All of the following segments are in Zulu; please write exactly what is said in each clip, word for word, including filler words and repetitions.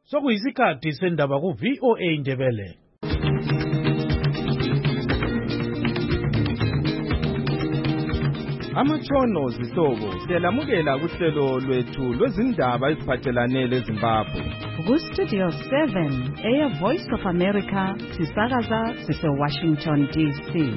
sokuyisikhathi sendaba ku V O A Ndebele. Amatshono zihlobo siyalamukela kuhlelo lwethu lwezindaba eziphathelane leZimbabwe. Ku Studio seven, Air Voice of America, sisakaza sise Washington D C.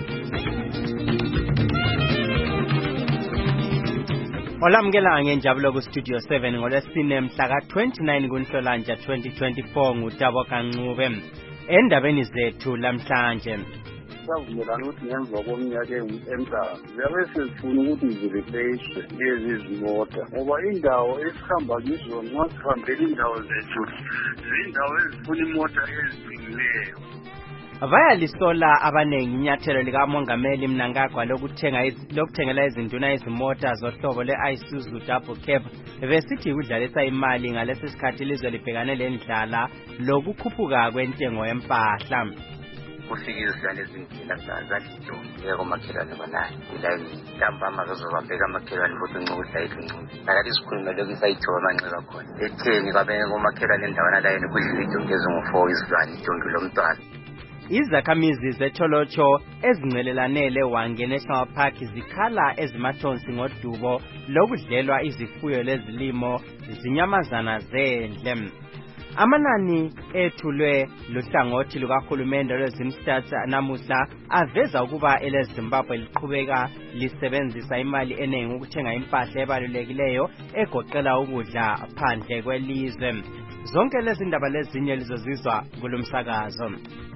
Olamukela ngenjabulo ku Studio seven ngolwesine mhla ka twenty-nine kuNhlolanja twenty twenty-four nguTabo Kancube. Endabeni zethu lamhlanje savumelana ukuthi ngemva komnyaka emhlaba ziyabe sezifuna ukuthi zireplace lezi zimota ngoba indawo esihamba kizo nxa sihambela indawo zethu zindawo ezifuna imota eziqinileyo. Bayalisola abanengi inyathelo likamongameli Mnangagwa lokuthenga lokuthengela izinduna izimota zohlobo le-Isuzu Double Cab besithi kudlalisa imali ngalesi sikhathi ilizwe libhekane lendlala lokukhuphuka kwentengo yempahla. Kufikisa lezindlela zazalito yeko makhelwane banayo ilayini ntambama kuzobambeka makhelwane futhi uncukuhla yincuku nakati isikhulume lokhu isayithoba amanxeba khona etheni kwabe komakhelwane endawana layini kudlula idonki ezingu-four izilwane idonki lomntwana. Izakhamizi zetholotsho ezincelelane Hwange National Park zikhala ezimathonsi ngodubo lokudlelwa izifuyo lezilimo zinyamazana zendle. Amanani ethulwe luhlangothi lukahulumende lweZimstats namuhla aveza ukuba eleZimbabwe liqhubeka lisebenzisa imali eningi ukuthenga impahla ebalulekileyo egoqela ukudla phandle kwelizwe. Zonke lezi ndaba lezinye lizozizwa kulomsakazo.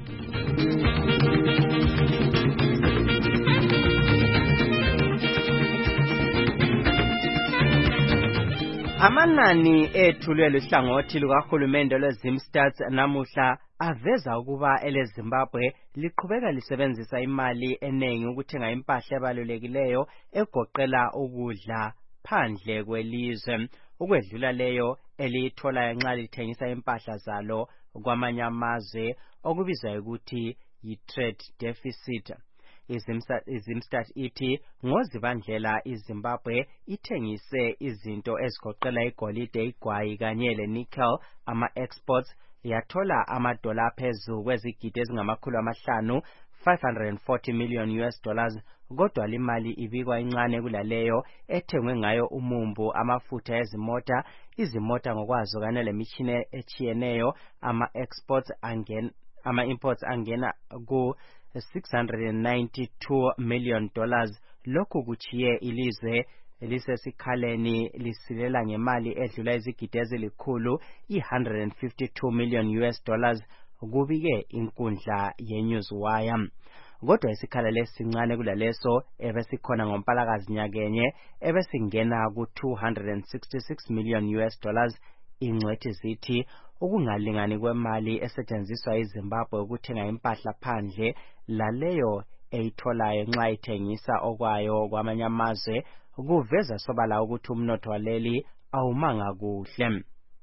Amanani ethulwe luhlangothi lukahulumende lweZimstats namuhla aveza ukuba eleZimbabwe liqhubeka lisebenzisa imali eningi ukuthenga impahla ebalulekileyo egoqela ukudla phandle kwelizwe ukwedlula leyo elithola nxa lithengisa impahla zalo kwamanye amazwe okubizwa ukuthi yi-trade deficit. iZimstats ithi ngozibandlela iZimbabwe ithengise izinto ezigoqela igolide, igwayi kanye lenickel ama-exports yathola amadola phezulu kwezigidi ezingamakhulu amahlanu five hundred forty million U S dollars kodwa limali ibikwa incane kulaleyo ethengwe ngayo umumbu, amafutha ezimota, izimota ngokwazo kanye lemitshina echiyeneyo. Ama-exports angena ama-imports angena ku six hundred ninety-two million dollars. Lokhu kuchiye ilizwe lisesikhaleni lisilela ngemali edlula izigidi ezilikhulu i one hundred fifty-two million U S dollars kubike inkundla yeNewsWire. Kodwa isikhala lesincane kulaleso ebesikhona ngoMpalakazi nyakenye ebesingena ku two hundred sixty-six million U S dollars. Ingcwethi zithi ukungalingani kwemali esetshenziswa iZimbabwe ukuthenga impahla phandle laleyo eyitholayo nxa ithengisa okwayo kwamanye amazwe kuveza sobala ukuthi umnotho waleli awumanga kuhle.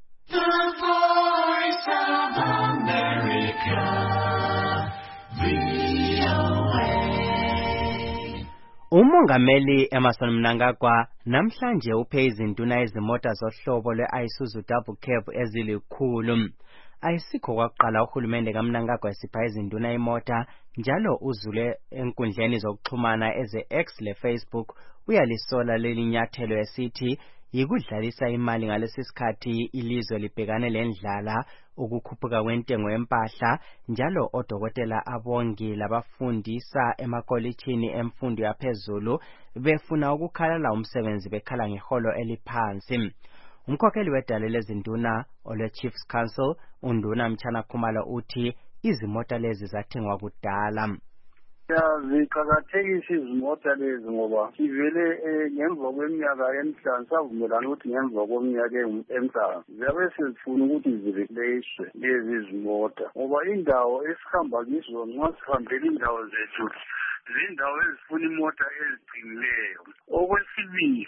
Umongameli Emmerson Mnangagwa namhlanje uphe izinduna ezimota zohlobo lwe-Isuzu Double Cab ezilikhulu. Ayisikho kwaqala uhulumende kaMnangagwa esipha izinduna imota njalo uzule enkundleni zokuxhumana eze-X le-Facebook uyalisola leli nyathelo esithi yikudlalisa imali ngalesi sikhathi ilizwe libhekane lendlala ukukhuphuka kwentengo yempahla njalo odokotela abongi labafundisa emakolitshini emfundo yaphezulu befuna ukukhala umsebenzi bekhala ngeholo eliphansi. Umkhokheli wedale lezinduna olwe Chiefs Council uNduna Mchana Khumalo uthi izimota lezi zathengwa kudala. Ziqakathekisa izimota lezi ngoba sivele ngemva kweminyaka emihlanu savumelana ukuthi ngemva kweminyaka emihlanu ziyabe sezifuna ukuthi zireplace lezi zimota ngoba indawo esihamba kizo nxa sihambela indawo zethu zindawo ezifuna imota eziqinileyo. Okwesibili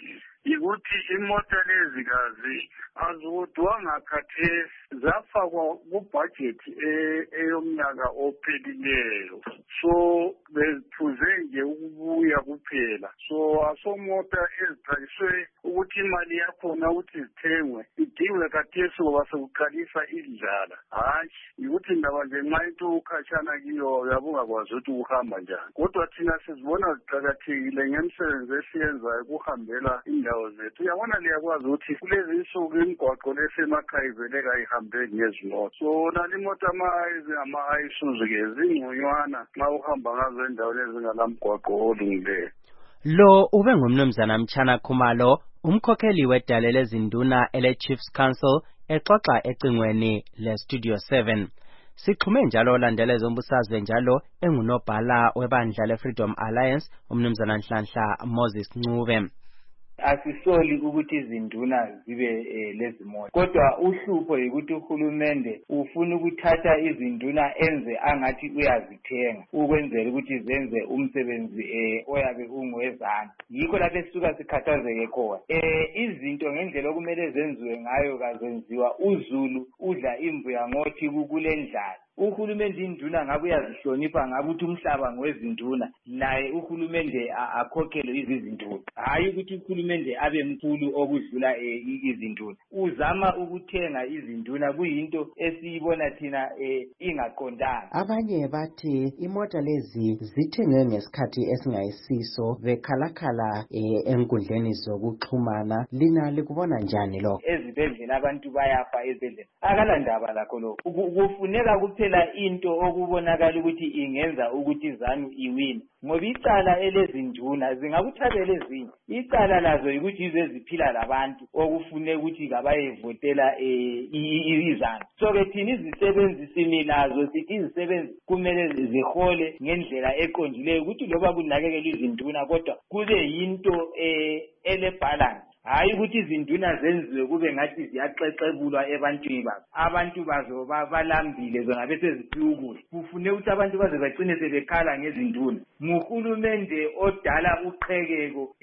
yikuthi imota lezi kazi azodwanga khathesi zafakwa kubhajethi eyomnyaka ophelileyo. So bephuze nje ukubuya kuphela. So asomota ezibhaliswe ukuthi imali yakhona ukuthi zithengwe idingwe khathesi ngoba sekuqalisa idlala. Hayi yikuthi indaba nje nxa into ukhatshana kiyo uyabungakwazi ukuthi ukuhamba njani. Kodwa thina sizibona ziqakathekile ngemisebenzi esiyenzayo kuhambela indawo zethu. Uyabona liyakwazi ukuthi kulezi insuku imigwaqo lesemakhaya iveleka ihambeki ngezimoto. So nalimoto ama-Isuzu-ke zingconywana nxa uhamba ngazo endaweni ezingalamgwaqo olungileyo. Lo ube ngumnumzana Mtshana Khumalo, umkhokheli wedale lezinduna ele-Chiefs Council, exoxa ecingweni le-Studio seven. Sixhume njalo olandela ezombusazwe njalo engunobhala webandla le-Freedom Alliance, umnumzana Nhlanhla Moses Ncube. Asisoli ukuthi izinduna zibe lezimoto, kodwa uhlupho ukuthi uhulumende ufuna ukuthatha izinduna enze angathi uyazithenga ukwenzela ukuthi zenze umsebenzi oyabe ungwezana. Yikho lapho esisuka sikhathazeke khona. Izinto ngendlela okumele zenziwe ngayo kazenziwa. UZulu udla imbuya ngothi kukule ndlala. Uhulumende induna ngabe uyazihlonipha ngabe uthi umhlaba ngwezinduna, naye uhulumende akhokhele izinduna. Hayi ukuthi uhulumende abe mkhulu okudlula izinduna. Uzama ukuthenga izinduna kuyinto esiyibona thina ingaqondanga. Abanye bathi imota lezi zithengwe ngesikhathi esingayisiso bekhalakhala enkundleni zokuxhumana. Lina likubona njani lokho? Ezibhedlela abantu bayafa ezibhedlela. Akalandaba lakho lokho. Kufuneka kuphela into okubonakala ukuthi ingenza ukuthi izanu iwini. Ngoba icala elezinduna zingakuthabela ezinye. Icala lazo ukuthi ize ziphila labantu okufune ukuthi kabayevotela izanu. So ke thina izisebenzi similazo sithi izisebenzi kumele zihole ngendlela eqondileyo ukuthi loba kunakekela izinduna kodwa kube yinto ele balance. Hayi ukuthi izinduna zenziwe kube ngathi ziyaxexebulwa ebantwini babo. Abantu bazo balambile zona bese ziphiwa ukudla. Kufune ukuthi abantu baze bagcine sebekhala ngezinduna. Nguhulumende odala uqhekeko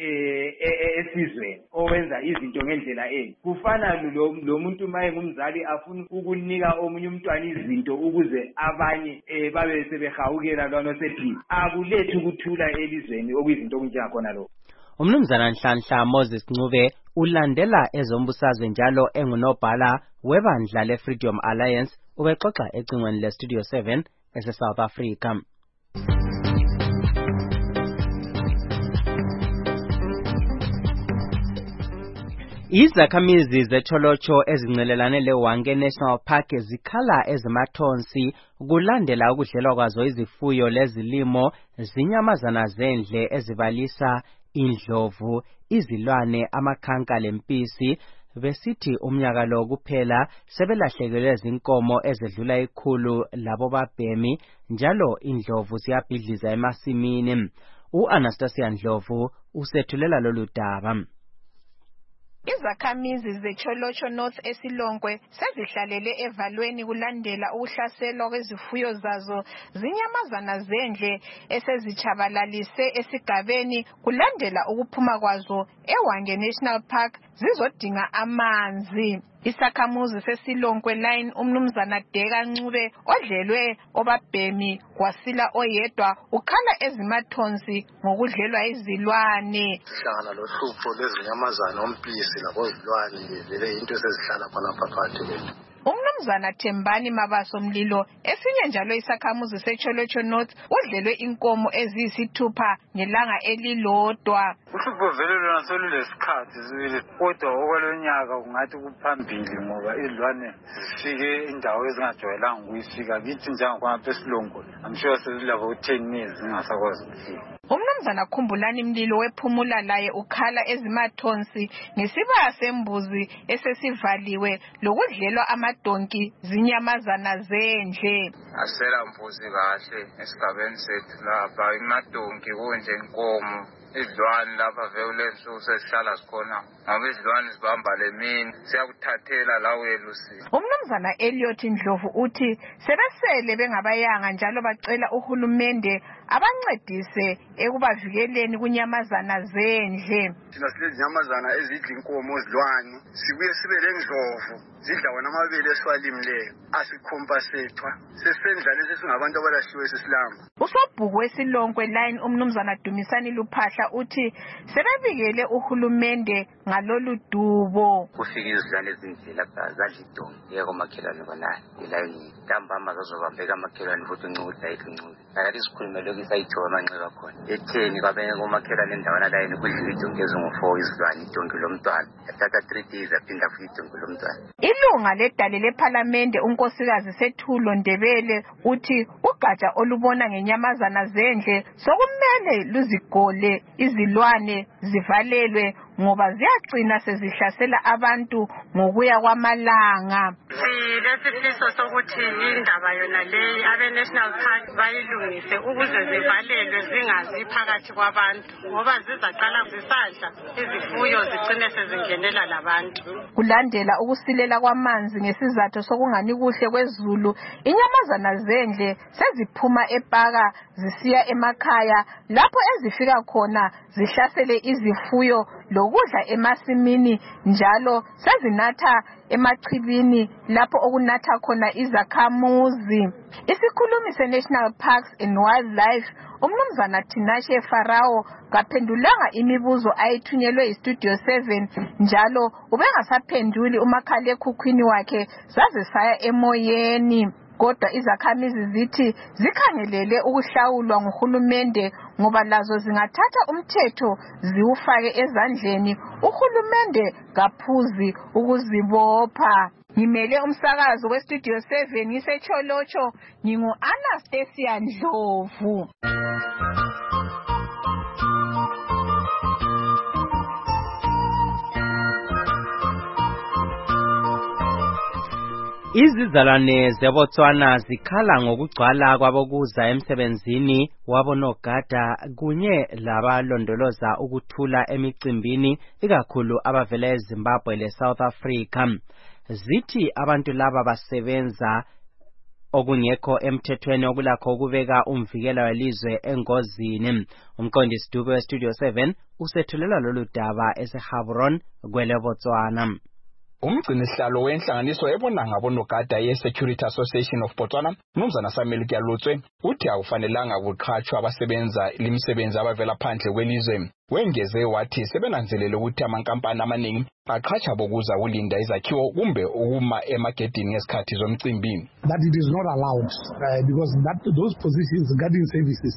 esizweni owenza izinto ngendlela enye. Kufana lo muntu maye ngumzali afuna ukunika omunye umntwana izinto ukuze abanye babe sebehawukela lwana sephila. Akulethu ukuthula elizweni okuyizinto okunjengakhona lokho. Umnumzana Nhlanhla Moses Ncube ulandela ezombusazwe njalo engunobhala webandla le-Freedom Alliance ubexoxa ecingweni le-Studio seven ese-South Africa. Izakhamizi zeTholotsho ezincelelane leWange National Park zikhala ezimathonsi kulandela ukudlelwa kwazo izifuyo lezilimo zinyamazana zendle ezibalisa indlovu, izilwane, amakhanka lempisi. Besithi umnyaka lo kuphela sebelahlekelwe izinkomo ezedlula ikhulu labo babhemi njalo indlovu ziyabhidliza emasimini. U-Anastasia Ndlovu usethulela lolu daba. Izakhamizi zeTholotsho North eSilongwe sezihlalele evalweni kulandela ukuhlaselwa kwezifuyo zazo zinyamazana zendle esezitshabalalise esigabeni kulandela ukuphuma kwazo eWange National Park zizodinga amanzi. Isakhamuzi seSilongwe line umnumzana Deka Ncube odlelwe obabhemi wasila oyedwa ukhala ezimathonsi ngokudlelwa izilwane. Sihlangana lohlupho lezinyamazana ompisi labozilwane vele into sezihlala khonapha phakathi kwethu. Umnumzana Thembani Mabaso Mlilo esinye njalo isakhamuzi seTholotsho North udlelwe inkomo eziyisithupha ngelanga elilodwa. Uhlupho vele lona solulesikhathi sibili kodwa okwalonyaka kungathi kuphambili ngoba izilwane zifike indawo ezingajwayelanga ukuyifika kithi njengakhona eSilongwe. I'm sure sesilabo u-ten years zingasakwazi ukufika. Umnumzana Khumbulani Mlilo wephumula laye ukhala ezimathonsi ngesibaya sembuzi esesivaliwe lokudlelwa amadonki zinyamazana zendle. Asela mbuzi kahle esigabeni sethu lapha imadonki kunje inkomo. Izilwane lapha vele nsuku sesihlala sikhona ngoba izilwane zibamba lemini siyakuthathela la uyelusini. Umnumzana Elliot Ndlovu uthi sebesele bengabayanga njalo bacela uhulumende abancedise ekubavikeleni kunyamazana zendle. Thina silezinyamazana ezidla inkomo zilwane, sibuye sibe lendlovu zidla wona amabele esiwalimleyo, asikhompasethwa sesendla lesi singabantu abalahliwe sesilamba. Usobhuku weSilonkwe line umnumzana Dumisani Luphahla uthi sebebikele uhulumende ngalolu dubo. Kufika izilwane ezindlela zadla idongi yeko makhelwane bonani ilayini ntambama zazobambeka amakhelwane futhi uncudla ilincuza akade sikhulume lokhu isayithiwa amanxeba khona etheni kwabenge komakhelwane endawana layini kudlula idongi ezingu-four izilwane idongi lomntwana yathatha three days aphinda futhi idongi lomntwana. Ilunga ledale lephalamende unkosikazi Sethulo Ndebele uthi ugatsha olubona ngenyamazana zendle sokumele luzigole izilwane zivalelwe ngoba ziyagcina sezihlasela abantu ngokuya kwamalanga. Silesifiso sokuthi indaba yona leyi abe-National Park bayilungise ukuze zivalelwe zingazi phakathi kwabantu ngoba zizaqala zisadla izifuyo zigcine sezingenela labantu. Kulandela ukusilela kwamanzi ngesizathu sokungani kuhle kwezulu, inyamazana zendle seziphuma epaka zisiya emakhaya lapho ezifika khona zihlasele izifuyo lokudla emasimini njalo sezinatha emachibini lapho okunatha khona izakhamuzi. Isikhulumi se-National Parks and Wildlife umnumzana Tinashe Farao kaphendulanga imibuzo ayithunyelwe iStudio seven njalo ubengasaphenduli umakhalekhukhwini wakhe zaze saya emoyeni. Kodwa izakhamizi zithi zikhangelele ukuhlawulwa nguhulumende ngoba lazo zingathatha umthetho ziwufake ezandleni, uhulumende kaphuzi ukuzibopha. Ngimele umsakazo weStudio seven ngisecholocho ngingu Anastasia Ndlovu. Izizalwane zeBotswana zikhala ngokugcwala kwabokuza emsebenzini wabonogada kunye labalondoloza ukuthula emicimbini ikakhulu abavela eZimbabwe leSouth Africa. Zithi abantu laba basebenza okungekho emthethweni okulakho ukubeka umvikela welizwe engozini. Umqondisi Dube weStudio seven usethulela lolu daba eseHabron kweleBotswana. Umgcinisihlalo wenhlanganiso ebona ngabonogada ye-Security Association of Botswana, Mnumzana Samuel Kyalutswe, uthi akufanelanga kuqhatshwa abasebenza limisebenzi abavela phandle kwelizwe. Wengeze wathi sebenanzelele ukuthi amankampani amaningi aqhatsha bokuza ulinda izakhiwo kumbe ukuma emagedini ngesikhathi zomcimbi. That it is not allowed uh, because that those positions guarding services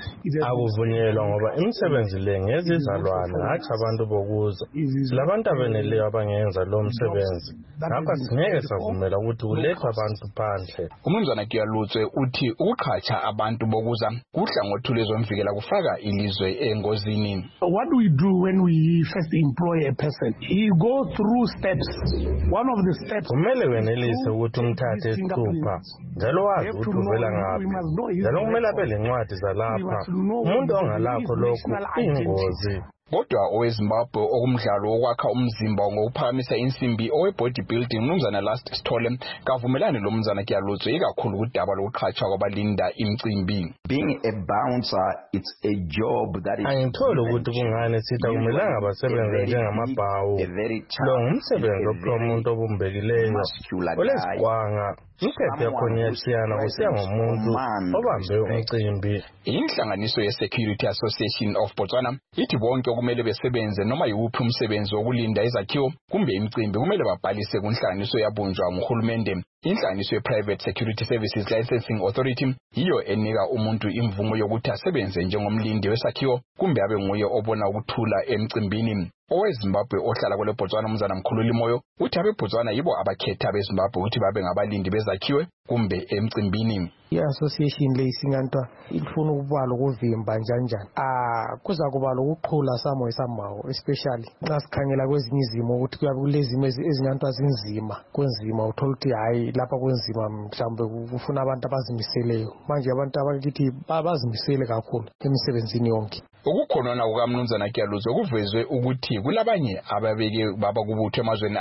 akuvunyelwa ngoba imisebenzi le ngezizalwane hathi abantu bokuza labantu abeneleyo abangenza lo msebenzi ngakho singeke savumela ukuthi kulethwe abantu phandle. Umnumzana Kyalutswe uthi ukuqhatsha abantu bokuza kuhlangothi lwezomvikela kufaka ilizwe engozini. What we do when we first employ a person, he goes through steps. One of the steps kumele wenelise ukuthi umthathe isithupha njalo wazi ukuthi uvela ngaphi njalo kumele abe lencwadi zalapha. Umuntu ongalakho lokhu ingozi. Kodwa oweZimbabwe okumdlalo wokwakha umzimba ngokuphakamisa insimbi owe-bodybuilding Mnumzana Last Sithole kavumelane lo Mnumzana Kyalutswe ikakhulu kudaba lokuqhatshwa kwabalinda imicimbi. Being a bouncer, it's a job that is angitholi ukuthi kungane sithi akumelanga basebenze njengamabhawu. Lo ngumsebenzi ophiwa umuntu obumbekileyo olesikwanga. Inketho yakhona iyashiyana kusiya ngomuntu obambe umcimbi. Inhlanganiso ye-Security Association of Botswana ithi bonke kumele besebenze noma yiwuphi umsebenzi wokulinda izakhiwo kumbe imicimbi kumele babhalise kunhlanganiso yabunjwa nguhulumende. Inhlanganiso ye-Private Security Services Licensing Authority yiyo enika umuntu imvumo yokuthi asebenze njengomlindi wesakhiwo kumbe abe nguye obona ukuthula emcimbini. OweZimbabwe ohlala kwele Botswana Mnumzana Mkhululi Moyo uthi abeBotswana yibo abakhetha abeZimbabwe ukuthi babe ngabalindi bezakhiwe kumbe emcimbini. I-association le isingantwa ifuna ukuba lokuvimba njanjani ah kuza kuba lokuqhula samo esamawo especially xa sikhangela kwezinye izimo ukuthi kuyabe kulezimo ezingantwa zinzima kunzima uthola ukuthi hayi lapha kunzima mhlawumbe kufuna abantu abazimiseleyo manje abantu abakithi bazimisele kakhulu emisebenzini yonke. Ukukhonona kukaMnumzana Kyalutswe kuvezwe ukuthi kulabanye ababeke baba kubutho emazweni abo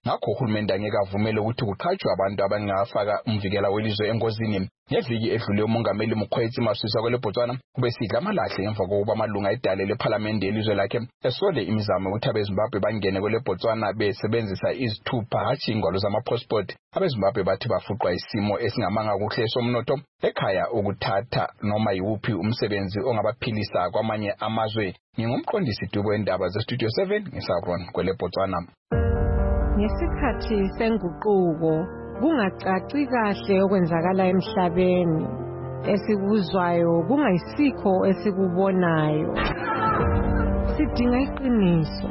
ngakho uhulumende angeke avumele ukuthi kuqhatshwe abantu abangafaka umvikela welizwe engozini. Ngeviki edlule umongameli Mokgweetsi Masisi kwele Botswana ubesidla amalahle emva kokuba amalunga edale lephalamende elizwe lakhe esole imizamo ukuthi abeZimbabwe bangene kwele Botswana besebenzisa izithupha hatshi ingwalo zama-passport. AbeZimbabwe bathi bafuqwa isimo esingamanga kuhle somnotho ekhaya ukuthatha noma yiwuphi umsebenzi ongabaphilisa kwamanye amazwe. Ngingumqondisi dubo wendaba ze-Studio seven ngisabron kwele Botswana. Ngesikhathi senguquko kungacaci kahle okwenzakala emhlabeni, esikuzwayo kungayisikho esikubonayo. Sidinga iqiniso.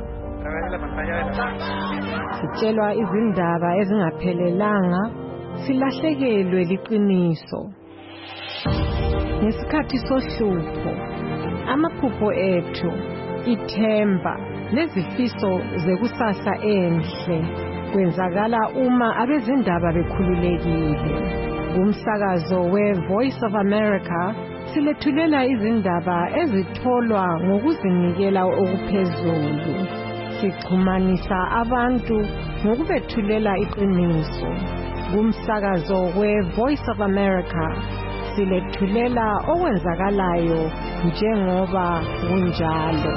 Sitshelwa izindaba ezingaphelelanga, silahlekelwe liqiniso. Ngesikhathi sohlupho, amaphupho ethu, ithemba nezifiso zekusasa enhle kwenzakala uma abezindaba bekhululekile. Kumsakazo we-Voice of America silethulela izindaba ezitholwa ngokuzinikela okuphezulu. Sixhumanisa abantu ngokubethulela iqiniso. Kumsakazo we-Voice of America silethulela okwenzakalayo njengoba kunjalo.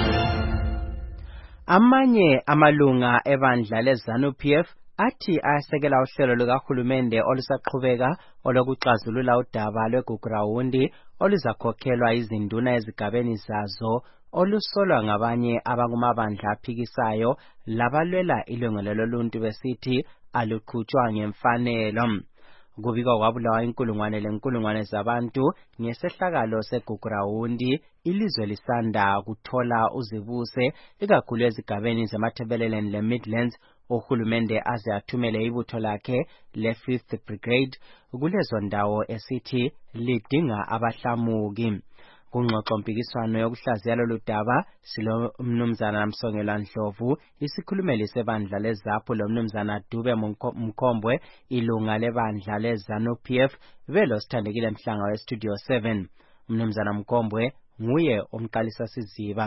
Amanye amalunga ebandla leZANU-P F athi ayasekela uhlelo lukahulumende olusaqhubeka olokuxazulula udaba lweGugurawundi oluzakhokhelwa izinduna ezigabeni zazo olusolwa ngabanye abakumabandla aphikisayo labalwela ilungelo loluntu besithi aluqhutshwa ngemfanelo. Kubikwa kwabulawa inkulungwane lenkulungwane zabantu ngesehlakalo segugurawundi, ilizwe lisanda kuthola uzibuse ikakhulu ezigabeni zemathebeleleni le-Midlands. Uhulumende aze athumele ibutho lakhe le-fifth Brigade kulezo ndawo esithi lidinga abahlamuki. Kungxoxo mpikiswano yokuhlaziya lolu daba silo mnumzana Msongela Ndlovu, isikhulumeli sebandla leZAPHU lo mnumzana Dube Mkhombwe, ilunga lebandla leZANU-P F, velo sithandekile Mhlanga we-Studio seven. Mnumzana Mkhombwe nguye omqalisa siziba.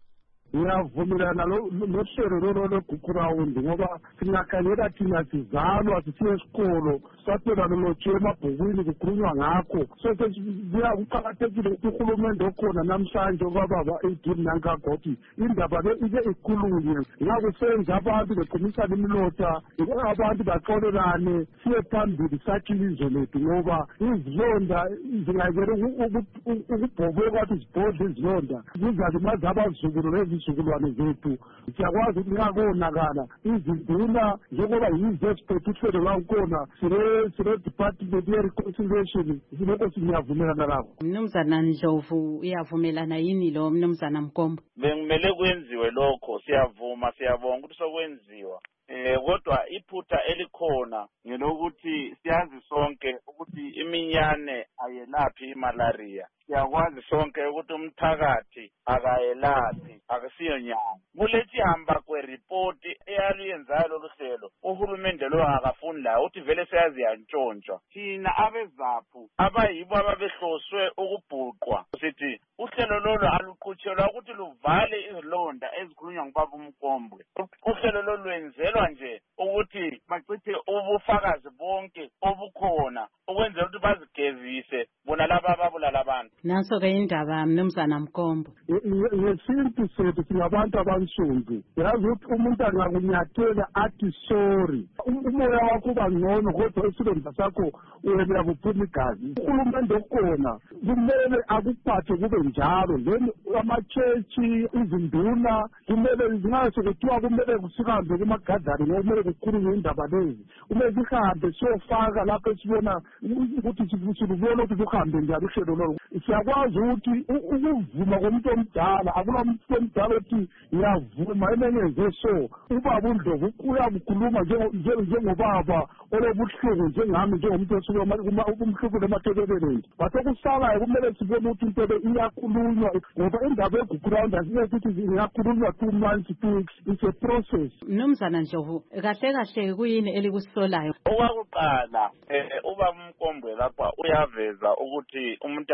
Ngiyavumelana nohlelo lolo lweGugurawundi ngoba singakhangela thina sizalwa sisiye esikolo sathola lolotshiwe emabhukwini kukhulunywa ngakho. So kuqakathekile ukuthi uhulumende okhona namhlanje obababa eighteen nankagoti indaba le ike ikhulunywe ngakusenza abantu beqinisana imilota abantu baxolelane siye phambili sakhe ilizwe lethu ngoba izilonda zingayekela ukubhobeka kwathi zibhodle izilonda zizalimaza abazukulu izizukulwane zethu. Siyakwazi ukuthi nxa konakala izinduna njengoba yizo eziphethe uhlelo lwakhona sire department ye-reconciliation silokho siyavumelana lapho. Mnumzana Ndlovu uyavumelana yini lo Mnumzana Mkhombo? Bengimele kwenziwe lokho, siyavuma siyabonga ukuthi sokwenziwa. Eh kodwa iphutha elikhona ngelokuthi siyazi sonke ukuthi iminyane ayelaphi imalaria. Siyakwazi sonke ukuthi umthakathi akayelaphi akusiyo nyama. Kulethi hamba kwereport eyaluyenzayo loluhlelo uhulumende lo akafuni la uthi vele siyazi yantshontsha. Thina abeZAPHU abayibo ababehloswe ukubhuqwa sithi uhlelo lolo aluqhutshelwa ukuthi luvale izilonda ezikhulunywa ngubaba uMkhombwe. Uhlelo lolu lwenzelwa nje ukuthi bachithe ubufakazi bonke obukhona ukwenzela ukuthi bazigezise bona laba ababulala abantu. Naso ke indaba Mnumzana Mkhombo. Ngesintu sethu singabantu abansundu. Yazi ukuthi umuntu angakunyathela athi sorry. Umoya wakho uba ngcono kodwa isilonda sakho uyela kuphuma igazi. Uhulumende okhona kumele akuphathe kube njalo. Then amachechi izinduna kumele zingaso kuthiwa kumele kusihambe kumagadari kumele kukhulunywe indaba lezi. Kumele sihambe siyofaka lapho esibona ukuthi sibona ukuthi kuhambe njalo uhlelo lolo. Siyakwazi ukuthi ukuvuma komuntu omdala akula muntu omdala othi ngiyavuma emenyenze so. Ubaba uNdlovu uyakukhuluma njengobaba olobuhlungu njengami njengomuntu osuke umhlubulo emathebeleleni. Bathe kusalayo kumele sibone ukuthi into le iyakhulunywa ngoba indaba yeGugurawundi asiye ukuthi iyakhulunywa two months two weeks. It's a process. Mnumzana Ndlovu kahle kahle kuyini elikusolayo? Okwakuqala eh uba uMkhombwe lapha uyaveza ukuthi umuntu angaku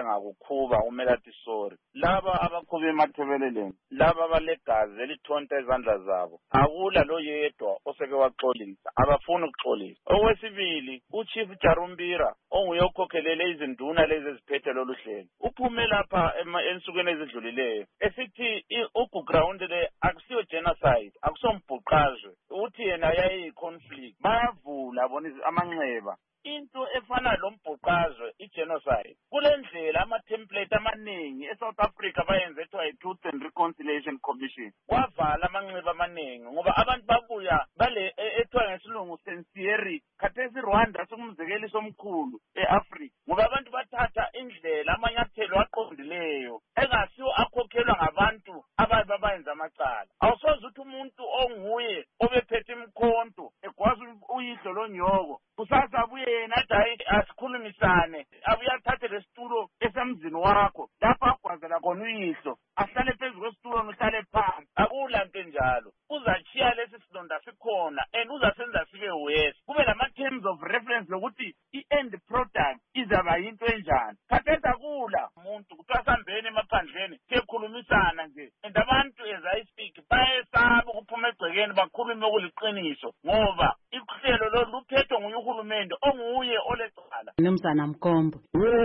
abakhuba kumele athi sorry. Laba abakhuba emathebeleleni, laba abalegazi elithonta izandla zabo, akula lo yedwa oseke waxolisa, abafuni ukuxolisa. Okwesibili, uChief Jarumbira onguye okhokhelele izinduna lezi eziphethe lolu hlelo, uphume lapha ensukwini ezidlulileyo esithi uGround le akusiyo genocide, akusombhuqazwe, uthi yena yayi conflict. Bayavula bona amanxeba into efana lombhuqazwe igenocide. Kule ndlela ama-template amaningi eSouth Africa bayenze ethiwa i-Truth and Reconciliation Commission. Kwavala amanxeba amaningi ngoba abantu babuya bale ethiwa ngesilungu sincere khathesi Rwanda sokumzekeliso omkhulu e-Africa ngoba abantu bathatha indlela amanyathelo aqondileyo engasiwo akhokhelwa ngabantu ababe bayenza amacala. Awusoze uthi umuntu onguye obephethe imkhonto egwaza uyihlo lonyoko kusasa abuye yena athi asikhulumisane abuye athathe lesitulo esemzini wakho lapho agwazela khona uyihlo ahlale phezu kwesitulo nohlale phansi. Akula nto enjalo, uzachiya lesi silonda sikhona and uzasenza sibe worse. Kube lama terms of reference lokuthi i-end product izaba yinto enjani. Khathesi akula umuntu kuthiwa sambeni emaphandleni siyekhulumisana nje and abantu as I speak bayesaba ukuphuma egcekeni bakhulume okuliqiniso ngoba ihlelo lo luphethwe nguye uhulumende onguye olecala. Mnumzana Mkombo,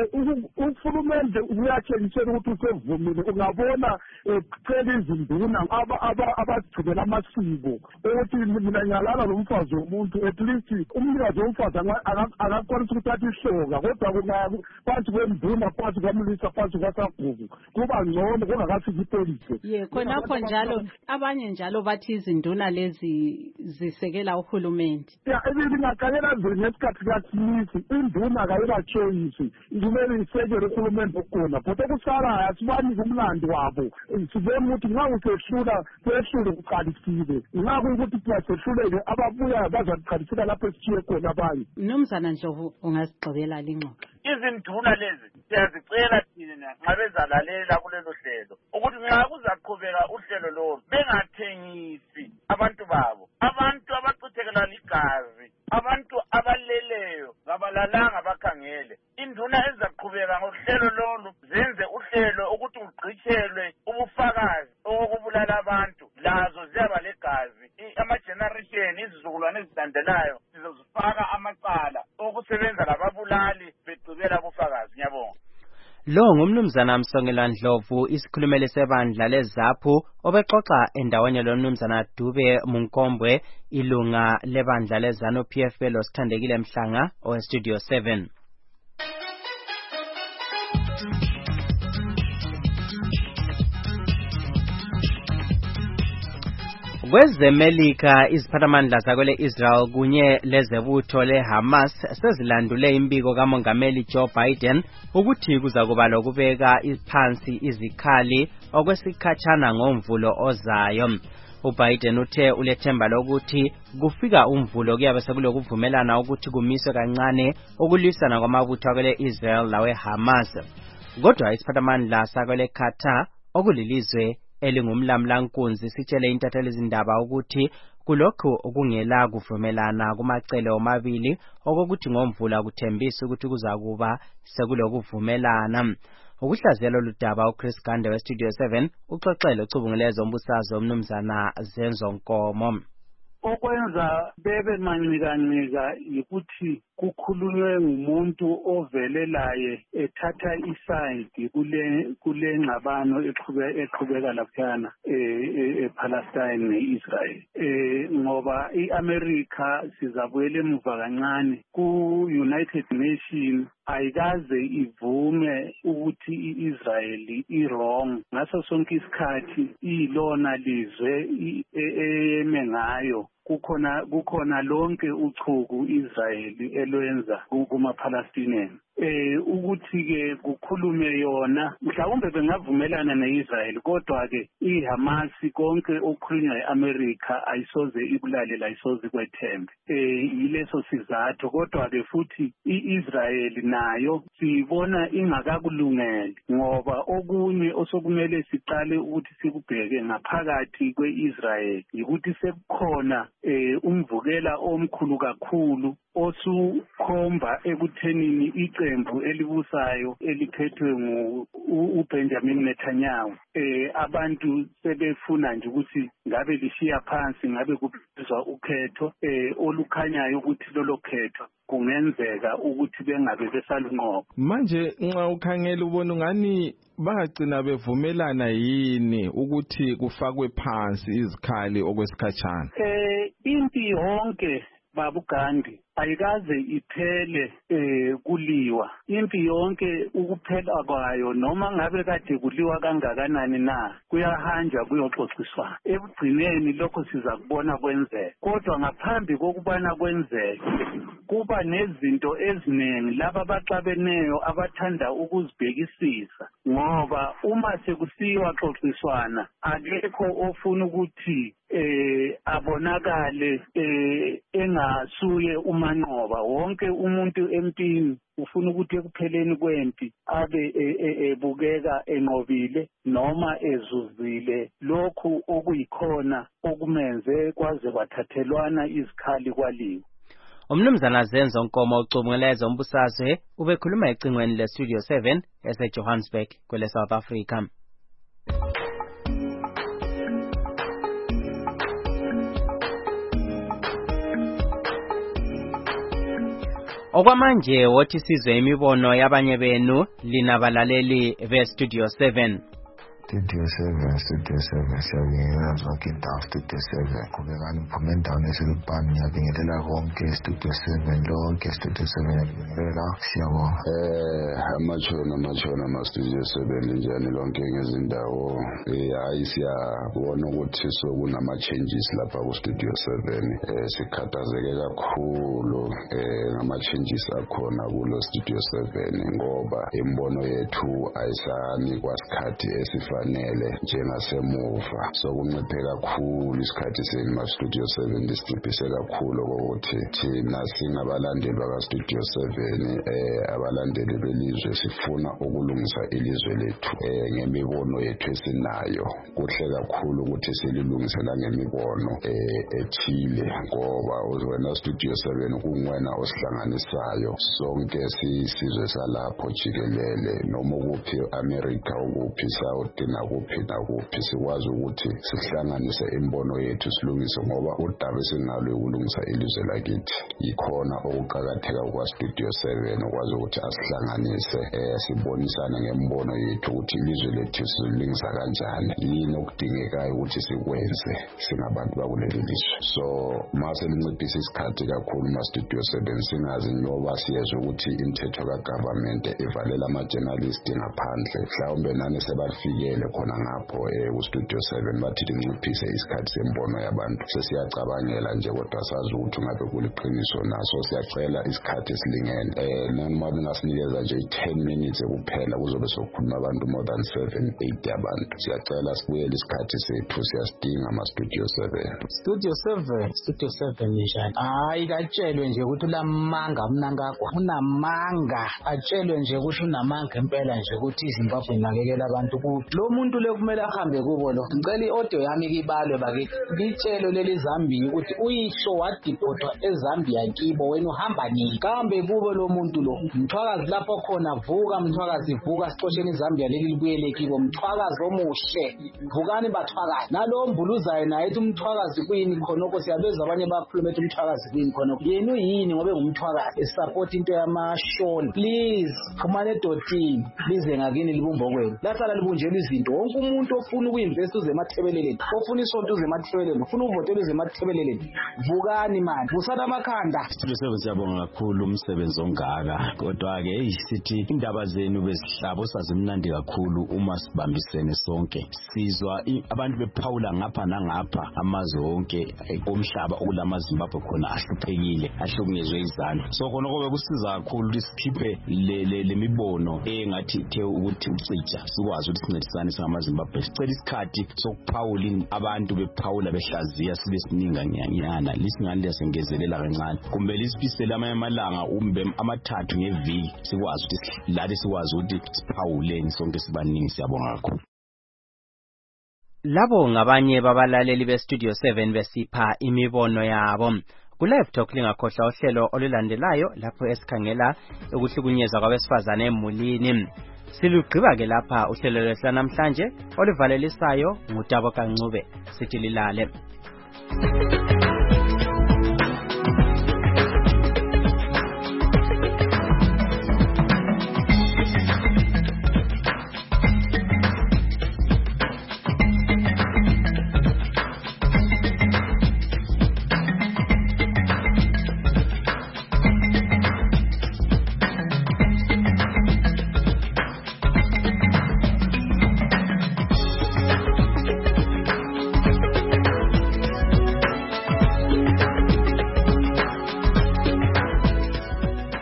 uhulumende uyatshengisa ukuthi usevumile. Ungabona ecela izinduna abagcinela amasiko ukuthi mina ngiyalala lo mfazi womuntu, at least umnikazi womfazi akakwanisa ukuthi athi ihloka kodwa phansi kwenduna phansi kwamlisa phansi kwasagugu kuba ngcono kungakafiki ipolisi. Ye khonapho njalo abanye njalo bathi izinduna lezi zisekela uhulumende. Ya ebingakayela nje ngesikhathi kaSmith induna kayela choice kumele isekele uhulumende okhona kodwa kusala asibani kumlando wabo. Sibona ukuthi nxa usehlula kwehlule kuqalisile ngakho ukuthi siyasehluleke ababuya bazaqalisela lapho esithiye khona abanye. Mnumzana Ndlovu ungasigqibela lingxoxo. Izinduna lezi siyazicela thina nxa bezalalela kulelo hlelo ukuthi nxa kuzaqhubeka uhlelo lolu bengathengisi abantu babo, abantu abachithekela ligazi, abantu abaleleyo ngabalalanga bakhangele. Induna ezaqhubeka ngohlelo lolu zenze uhlelo ukuthi ugqitshelwe ubufakazi okubulala abantu lazo ziyaba legazi. Ama-generation izizukulwane ezilandelayo sizozifaka amacala okusebenza lababulali begcibela ubufakazi. Ngiyabonga. Lo ngumnumzana Msongela Ndlovu, isikhulumeli sebandla leZAPHU, obexoxa endaweni lomnumzana Dube Munkombwe, ilunga lebandla leZANU P F L osithandekile Mhlanga owestudio seven. Kwezemelika iziphathamandla zakwele Israel kunye lezebutho leHamas sezilandule imbiko kamongameli Joe Biden ukuthi kuza kuba lokubeka phansi izikhali okwesikhatshana ngomvulo ozayo. uBiden uthe ulethemba lokuthi kufika umvulo kuyabe sekulokuvumelana ukuthi kumiswe kancane ukulwisana kwamabutho akwele Israel lawe Hamas. Kodwa isiphathamandla sakwele Qatar okulilizwe elingumlamlankunzi sitshele intatheli izindaba ukuthi kulokhu okungela kuvumelana kumacele omabili okokuthi ngomvula kuthembisa ukuthi kuzakuba sekulokuvumelana. Ukuhlaziyela ludaba uChris Gande westudio seven uxoxele ucubunguleza umbusazwe umnumzana Zenzo Nkomo. Okwenza bebe mancikancika yikuthi kukhulunywe ngumuntu ovelelaye ethatha iside kule kule ngxabano eqhubeka eqhubeka laphana ePalestine neIsrael. Eh ngoba iAmerica sizabuyela emuva kancane ku United Nations ayikaze ivume ukuthi iIsrael iwrong ngaso sonke isikhathi ilona lizwe eme ngayo. Kukhona kukhona lonke uchuku Israel elwenza kuma Palestinians. Eh ukuthi ke kukhulume yona mhlawumbe bengavumelana neIsrael kodwa ke iHamas konke okukhulunywa eAmerica ayisoze ibulale la isoze kwethembe. Eh yileso sizathu kodwa ke futhi iIsrael nayo sibona ingakakulungele ngoba okunye osokumele siqale ukuthi sikubheke ngaphakathi kweIsrael ukuthi sekukhona eh umvukela omkhulu kakhulu osukhomba ekuthenini iqembu elibusayo eliphethwe ngu uBenjamin Netanyahu eh abantu sebefuna nje ukuthi ngabe lishiya phansi ngabe kubizwa ukhetho eh olukhanyayo ukuthi lolo khetho kungenzeka ukuthi bengabe besalunqoba. Manje nxa ukhangela ubona ngani bangagcina bevumelana yini ukuthi kufakwe phansi izikhali okwesikhatshana? Eh impi yonke Babu Gandhi ayikaze iphele eh kuliwa. Impi yonke ukuphela kwayo noma ngabe kade kuliwa kangakanani na kuyahanja kuyoxoxiswana. Ekugcineni lokho siza kubona kwenzeka. Kodwa ngaphambi kokubana kwenzeke kuba nezinto eziningi laba baxabeneyo abathanda ukuzibhekisisa ngoba uma sekusiwa xoxiswana akekho ofuna ukuthi eh abonakale eh engasuye umanqoba. Wonke umuntu empini ufuna ukuthi ekupheleni kwempi abe ebukeka enqobile noma ezuzile lokhu okuyikhona okumenze kwaze kwathathelwana izikhali kwaliwa. Umnumzana Zenzo Nkomo ucubunguleza umbusazwe ubekhuluma ecingweni le Studio seven ese Johannesburg kwele South Africa. Okwamanje wothi sizwe imibono yabanye benu linabalaleli be Studio seven. Studio seven, Studio seven, siyabingelela zonke indawo Studio seven. Kubekani mphume endaweni eselubhani ngiyabingelela konke Studio seven lonke Studio seven ngiyabingelela siyabonga. Eh amachona amachona ma Studio seven njani lonke ngezindawo. Eh hayi siyabona ukuthi sokunama changes lapha ku Studio seven. Eh sikhathazeke kakhulu eh ngama changes akhona kulo Studio seven ngoba imbono yethu ayisanikwa isikhathi esifa fanele njengasemuva sokunciphe kakhulu isikhathi sema Studio seven lisinciphise kakhulu ukuthi thina singabalandeli baka Studio seven eh abalandeli belizwe sifuna ukulungisa ilizwe lethu eh ngemibono yethu esinayo kuhle kakhulu ukuthi sililungisela ngemibono eh ethile ngoba uzwena Studio seven kungwena osihlanganisayo sonke sisizwe salapho jikelele noma ukuphi America ukuphi South nakuphi nakuphi sikwazi ukuthi sihlanganise imbono yethu silungise ngoba udaba esinalo ukulungisa ilizwe lakithi ikhona okuqhakatheka kwa Studio seven ukwazi ukuthi asihlanganise eh sibonisane ngembono yethu ukuthi ilizwe lethu silungisa kanjani yini okudingekayo ukuthi sikwenze singabantu bakuleli lizwe. So mase linciphisa isikhathi kakhulu ma Studio seven singazi nyoba siyezwe ukuthi imithetho ka government ivalela ama journalists ngaphandle mhlawumbe nani sebafike khona ngapho eh ku Studio seven bathi linciphise isikhathi sembono yabantu sesiyacabangela nje kodwa sazi ukuthi ngabe kuliqiniso naso siyacela isikhathi esilingene eh noma bengasinikeza nje ten minutes kuphela kuzobe sokukhuluma abantu more than seven eight abantu siyacela sibuyele isikhathi sethu siyasidinga ama Studio seven. Studio seven Studio seven njani hayi katshelwe nje ukuthi ulamanga mnangakwa unamanga atshelwe nje ukuthi unamanga impela nje ukuthi iZimbabwe inakekela abantu ku lo muntu le kumele ahambe kubo lo ngicela iaudio yami kibalwe bakithi litshelo leli Zambia ukuthi uyisho wadipotwa eZambia kibo wena uhamba nini kambe kubo lo muntu lo mthwakazi lapho khona vuka mthwakazi vuka sicosheni iZambia leli libuyele kibo mthwakazi omuhle vukani bathwakazi nalo mbuluzayo naye ethi umthwakazi kuyini khonoko siyabeza abanye bakhuluma ethi umthwakazi kuyini khonoko yena uyini ngobe ngumthwakazi esupport into yamashoni please phumane edotini lize ngakini libumbo kwenu lasala libunjela izinto wonke umuntu ofuna ukuinvest uze emathebeleleni ofuna isonto uze emathebeleleni ufuna uvotela uze emathebeleleni vukani manje vusana amakhanda. Studio seven siyabonga kakhulu umsebenzi ongaka kodwa ke hey sithi indaba zenu bezihlabo sazimnandi kakhulu uma sibambisene sonke sizwa abantu bephawula ngapha nangapha amazwe onke omhlaba okulama Zimbabwe khona ahluphekile ahlukunyezwe izandla so khona kobe kusiza kakhulu lisikhiphe le lemibono engathi ithe ukuthi ucija sikwazi ukuthi sincedisane singama Zimbabwe sicela isikhathi sokuphawula abantu bephawula behlaziya sibe sininga nyanyana lisingani lesengezelela kancane kumbe lisifisela amalanga umbe amathathu ngeviki sikwazi ukuthi lali sikwazi ukuthi siphawuleni sonke sibaningi siyabonga kakhulu. Labo ngabanye babalaleli be Studio seven besipha imibono yabo Ku-Live Talk lingakhohlwa uhlelo olulandelayo lapho esikhangela ukuhlukunyezwa kwabesifazane emulini. Silugqiba-ke lapha uhlelo lwethu namhlanje oluvalelisayo nguTabo Kancube. Sithi lilale.